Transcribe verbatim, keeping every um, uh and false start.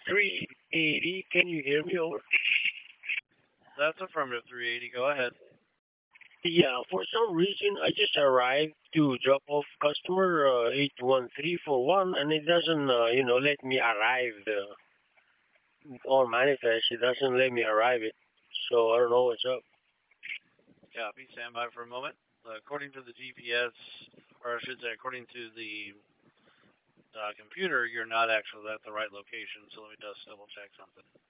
three eighty. Can you hear me? Over. That's affirmative three eighty. Go ahead. Yeah, for some reason I just arrived to drop off customer uh, eight one three four one, and it doesn't, uh, you know, let me arrive the on manifest. It doesn't let me arrive it. So I don't know what's up. Copy. Stand by for a moment. Uh, according to the G P S, or I should say, according to the uh, computer, you're not actually at the right location. So let me just double check something.